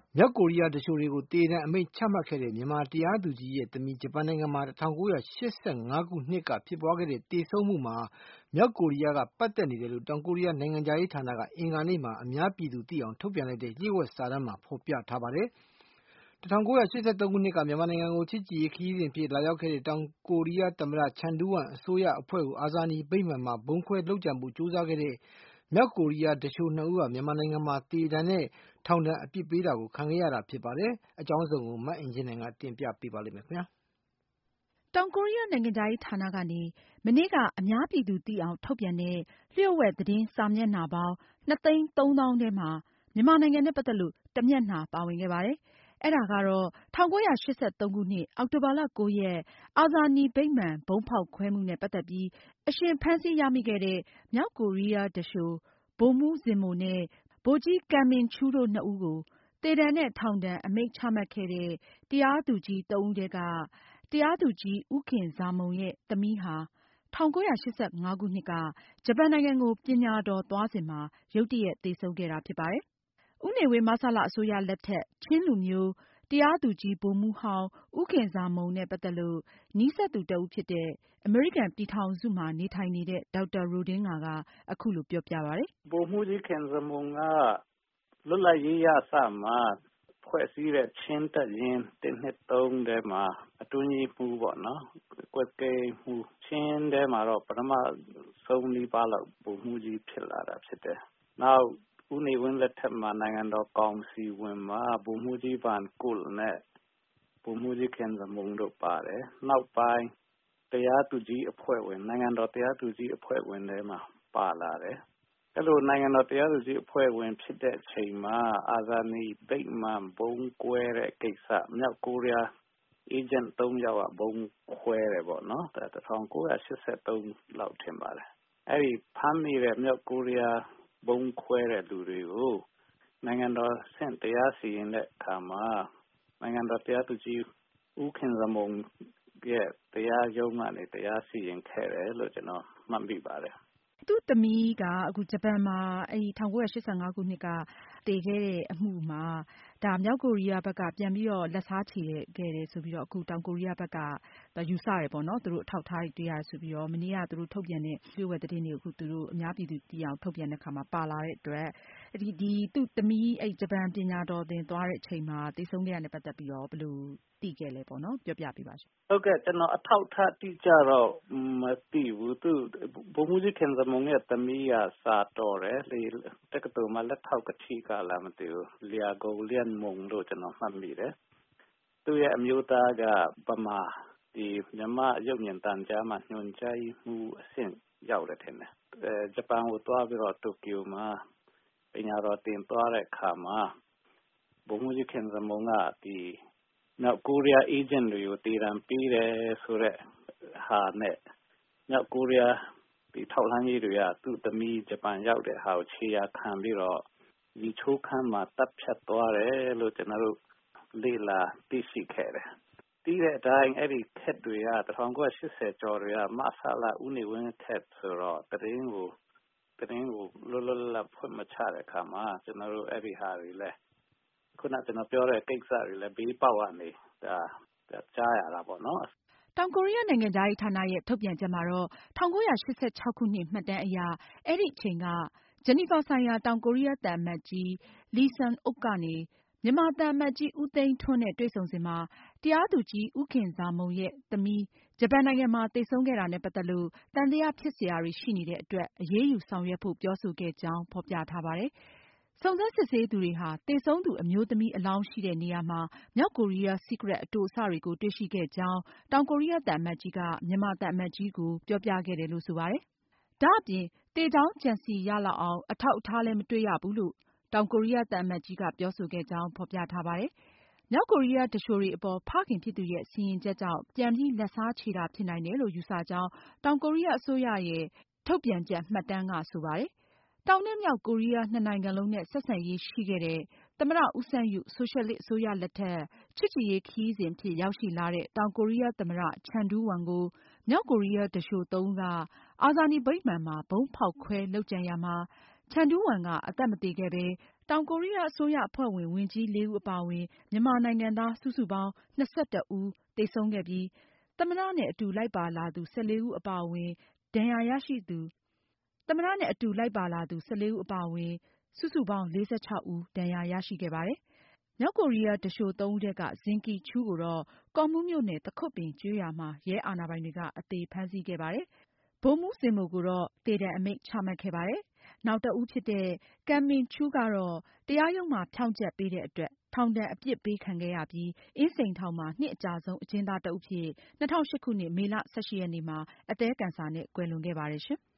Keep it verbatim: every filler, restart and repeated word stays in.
မြောက်ကိုရီးယားသူလျှိုတွေကိုသေဒဏ်အမိန့်ချမှတ်ခဲ့တဲ့မြန်မာတရားသူကြီးရဲ့သမီးဂျပန်နိုင်ငံမှာ၁၉၈၅ခုနှစ်ကဖြစ်ပွားခဲ့တဲ့သေဆုံးမှုမှာမြောက်ကိုရီးယားကပတ်သက်နေတယ်လို့တောင်ကိုရီးယားနိုင်ငံခြားရေးဌာနကအင်္ဂါနေ့မှာအများပြည်သူသိအောင်ထုတ်ပြန်လိုက်တဲ့လျှို့ဝှက်စာတမ်းမှာဖေါ်ပြထားပါတယ်။၁၉၈၃ခုနှစ်ကမြန်မာနိုင်ငံကိုချစ်ကြည်ရေးခရီးစဉ်အဖြစ်လာရောက်ခဲ့တဲ့တောင်ကိုရီးယားသမ္မတချန်ဒူးဝမ်အစိုးရအဖွဲ့ကိုအာဇာနည်ဗိမာန်မှာဗုံးခွဲလုပ်ကြံဖို့ကြိုးစားခဲ့တဲ့မြောက်ကိုရီးယားသူလျှိုနှစ်ဦးဟာမြန်မာနိုင်ငံမှာသေဒဏ်နဲ့ထောင်ဒဏ်အပြစ်ပေးတာကိုခံခဲ့ရတာဖြစ်ပါတယ်။အကြောင်းစုံကိုမအင်ကြင်းနိုင်ကတင်ပြပေးပါလိမ့်မယ်။တောင်ကိုရီးယားနိုင်ငံခြားရေးဌာနကနေ မနေ့ကအများပြည်သူသိအောင်ထုတ်ပြန်တဲ့လျှို့ဝှက်သတင်းစာမျက်နှာပေါင်းနှစ်သိန်းသုံးသောင်းထဲမှာမြန်မာနိုင်ငံနဲ့ပတ်သက်လို့တမျက်နှာပါဝင်ခဲ့ပါတယ်။ အဲဒါကတော့၁၉၈၃ခုနှစ်အောက်တိုဘာလ၉ရက် အာဇာနည်ဗိမာန်ဗုံးဖောက်ခွဲမှုနဲ့ပတ်သက်ပြီးအရှင်ဖမ်းဆီးရမိခဲ့တဲ့မြောက်ကိုရီးယားသူလျှို ဗိုလ်မှူးဇင်မိုနဲ့ ဗိုလ်ကြီးကမ်မင်ချူးတို့နှစ်ဦးကို သေဒဏ်နဲ့ထောင်ဒဏ်အမိန့်ချမှတ်ခဲ့တဲ့တရားသူကြီးသုံးဦးထဲက တရားသူကြီးဦးခင်ဇာမုံရဲ့သမီးဟာ၁၉၈၅ခုနှစ်က ဂျပန်နိုင်ငံကိုပညာတော်သွားစဉ်မှာရုတ်တရက်သေဆုံးခဲ့တာဖြစ်ပါတယ်။ ဦးနေဝင်း မဆလအစိုးရလက်ထက် ချင်းလူမျိုးတရားသူကြီးဗိုလ်မှူးဟောင်းဦးခင်ဇာမုံနဲ့ပတ်သက်လို့ နီးစပ်သူတဦးဖြစ်တဲ့အမေရိကန်ပြည်ထောင်စုမှာနေထိုင်နေတဲ့ဒေါက်တာရိုဒင်းငါကအခုလိုပြောပြပါတယ်။ ဗိုလ်မှူးကြီးခင်ဇာမုံကလွတ်လပ်ရေးရစမှာဖွဲ့စည်းတဲ့ချင်းတပ်ရင်းတစ် နှစ် သုံးထဲမှာအတွင်းရေးမှူးပေါ့နော်ကွပ်ကဲမှုချင်းထဲမှာတော့ပထမဆုံးနီးပါးလောက်ဗိုလ်မှူးကြီးဖြစ်လာတာဖြစ်တယ်။နောက်ဦးနေဝင်းလက်ထက်မှာနိုင်ငံတော်ကောင်စီဝင်မှာဗိုလ်မှူးကြီးဗန်ကုလ်နဲ့ဗိုလ်မှူးကြီးခင်ဇာမုံတို့ပါတယ်။နောက်ပိုင်းတရားသူကြီးအဖွဲ့ဝင်နိုင်ငံတော်တရားသူကြီးအဖွဲ့ဝင်ထဲမှာပါလာတယ်။အဲလိုနိုင်ငံတော်တရားသူကြီးအဖွဲ့ဝင်ဖြစ်တဲ့အချိန်မှာအာဇာနည်ဗိမာန်ဗုံးကွဲတဲ့ကိစ္စမြောက်ကိုရီးယားအေဂျင့်သုံးယောက်ကဗုံးခွဲတယ်ပေါ့နော်ဒါ၁၉၈၃လောက်ထင်ပါတယ်။အဲဒီဖမ်းမိတဲ့မြောက်ကိုရီးယားဗုံးခွဲတဲ့လူတွေကိုနိုင်ငံတော်ဆင့်တရားစီရင်တဲ့အခါမှာနိုင်ငံတော်တရားသူကြီးဦးခင်ဇာမုံရဲ့တရားရုံးကနေတရားစီရင်ခဲ့တယ်လို့ကျွန်တော်မှတ်မိပါတယ်။သူ့သမီးကအခုဂျပန်မှာအဲဒီ၁၉၈၅ခုနှစ်ကသေခဲ့တဲ့အမှုမှာဒါမြောက်ကိုရီးယားဘက်ကပြန်ပြီးတော့လက်စားချေခဲ့တယ်ဆိုပြီးတော့အခုတောင်ကိုရီးယားဘက်ကယူဆတယ်ပေါ့နော်သူတို့အထောက်အထားတွေတွေ့ရတယ်ဆိုပြီးတော့မနေ့ကသူတို့ထုတ်ပြန်တဲ့လျှို့ဝှက်သတင်းတွေအခုသူတို့အများပြည်သူသိအောင်ထုတ်ပြန်တဲ့အခါမှာပါလာတဲ့အတွက်ဒီဒီသူ့သမီးအဲဂျပန်ပညာတော်သင်သွားတဲ့အချိန်မှာသေဆုံးခဲ့တာနဲ့ပတ်သက်ပြီးတော့ဘယ်လိုသိခဲ့လဲပေါ့နော်ပြောပြပေးပါရှင့်။ဟုတ်ကဲ့ကျွန်တော်အထောက်အထားတိကျတော့မသိဘူးသူဗိုလ်မှူးကြီးခင်ဇာမုံရဲ့သမီးကစာတော်တယ်လေတက္ကသိုလ်မှာလက်ထောက်ကထိကလာမသိဘူးလျာကုန်လျန်မုံလို့ကျွန်တော်မှတ်မိတယ်။သူ့ရဲ့အမျိုးသားကဗမာဒီမြန်မာရုပ်မြင်သံကြားမှာညွှန်ကြားမှုအဆင့်ရောက်တယ်ထင်တယ်။အဲဂျပန်ကိုသွားပြီးတော့တိုကျိုမှာပညာတော်သင်သွားတဲ့အခါမှာဗိုလ်မှူးကြီးခင်ဇာမုံကဒီမြောက်ကိုရီးယားအေဂျင့်တွေကိုတည်တံပေးတယ်ဆိုတဲ့ဟာနဲ့မြောက်ကိုရီးယားဒီထောက်လှမ်းရေးတွေကသူ့သမီးဂျပန်ရောက်တဲ့ဟာကိုခြေရာခံပြီးတော့ဒီချိုးခမ်းမှာတပ်ဖြတ်သွားတယ်လို့ကျွန်တော်တို့လေ့လာသိရှိခဲ့တယ်။ပြီးတဲ့အတိုင်းအဲ့ဒီခက်တွေက၁၉၈၀ကျော်တွေကမဆလဦးနေဝင်းခက်ဆိုတော့တရင်ကိုတရင်ကိုလောလောလတ်ဖွင့်မချတဲ့အခါမှာကျွန်တော်တို့အဲ့ဒီဟာတွေလဲခုနကျွန်တော်ပြောတဲ့ကိစ္စတွေလည်းဘေးပေါက်ကနေဒါကြားရတာပေါ့နော်။တောင်ကိုရီးယားနိုင်ငံခြားရေးဌာနရဲ့ထုတ်ပြန်ချက်မှာတော့၁၉၈၆ခုနှစ်မှတ်တမ်းအရအဲဒီအချိန်ကဂျနီဗာဆိုင်ရာတောင်ကိုရီးယားသံအမတ်ကြီးလီဆန်အုပ်ကနေမြန်မာသံအမတ်ကြီးဦးသိန်းထွန်းနဲ့တွေ့ဆုံစဉ်မှာတရားသူကြီးဦးခင်ဇာမုံရဲ့သမီးဂျပန်နိုင်ငံမှာသေဆုံးခဲ့တာနဲ့ပတ်သက်လို့သံသယဖြစ်စရာတွေရှိနေတဲ့အတွက်အရေးယူဆောင်ရွက်ဖို့ပြောဆိုခဲ့ကြောင်းဖေါ်ပြထားပါတယ်။စုံစမ်းစစ်ဆေးသူတွေဟာသေဆုံးသူအမျိုးသမီးအလောင်းရှိတဲ့နေရာမှာမြောက်ကိုရီးယား Secret အတိုအစတွေကိုတွေ့ရှိခဲ့ကြောင်းတောင်ကိုရီးယားသံအမတ်ကြီးကမြန်မာသံအမတ်ကြီးကိုပြောပြခဲ့တယ်လို့ဆိုပါတယ်။ဒါအပြင်သေကြောင်းကြံစည်ရလောက်အောင်အထောက်အထားလည်းမတွေ့ရဘူးလို့တောင်ကိုရီးယားသံအမတ်ကြီးကပြောဆိုခဲ့ကြောင်းဖေါ်ပြထားပါတယ်။မြောက်ကိုရီးယားသူလျှိုတွေအပေါ်ဖခင်ဖြစ်သူရဲ့စီရင်ချက်ကြောင့်ပြန်ပြီးလက်စားချေတာဖြစ်နိုင်တယ်လို့ယူဆကြောင်းတောင်ကိုရီးယားအစိုးရရဲ့ထုတ်ပြန်ချက်မှတ်တမ်းကဆိုပါတယ်။တောင်နဲ့မြောက်ကိုရီးယားနှစ်နိုင်ငံလုံးနဲ့ဆက်ဆံရေးရှိခဲ့တဲ့သမ္မတဦးစန်းယုဆိုရှယ်လစ်အစိုးရလက်ထက်ချစ်ကြည်ရေးခရီးစဉ်အဖြစ်ရောက်ရှိလာတဲ့တောင်ကိုရီးယားသမ္မတချန်ဒူးဝမ်ကိုမြောက်ကိုရီးယားသူလျှိုသုံးဦးကအာဇာနည်ဗိမာန်မှာဗုံးဖောက်ခွဲလုပ်ကြံရာမှာချန်ဒူးဝမ်ကအသက်မသေခဲ့ပဲတောင်ကိုရီးယားအစိုးရအဖွဲ့ဝင်ဝန်ကြီးလေးဦးအပါအဝင်မြန်မာနိုင်ငံသားစုစုပေါင်းနှစ်ဆယ့်တစ်ဦးသေဆုံးခဲ့ပြီးသမ္မတနဲ့အတူလိုက်ပါလာသူ၁၄ဦးအပါအဝင်ဒဏ်ရာရရှိသူသမ္မတနဲ့အတူလိုက်ပါလာသူ၁၄ဦးအပါအဝင်စုစုပေါင်းလေးဆယ့်ခြောက်ဦးဒဏ်ရာရရှိခဲ့ပါတယ်။မြောက်ကိုရီးယားသူလျှိုသုံးဦးထဲကဇင်ကီချူးကိုတော့ကော့မှူးမြို့နယ်သခွတ်ပင်ကျေးရွာမှာရဲအာဏာပိုင်တွေကအသေဖမ်းဆီးခဲ့ပါတယ်။ဗိုလ်မှူးဇင်မိုကိုတော့သေဒဏ်အမိန့်ချမှတ်ခဲ့ပါတယ်။နောက်တဦးဖြစ်တဲ့ကမ်မင်ချူးကတော့တရားရုံးမှာဖြောင့်ချက်ပေးတဲ့အတွက်ထောင်ဒဏ်အပြစ်ပေးခံခဲ့ရပြီးအင်းစိန်ထောင်မှာနှစ်အကြာဆုံးအကျဉ်းသားတဦးဖြစ်၂၀၀၈ခုနှစ်မေလ၁၈ရက်နေ့မှာအသည်းကင်ဆာနဲ့ကွယ်လွန်ခဲ့ပါတယ်ရှင်။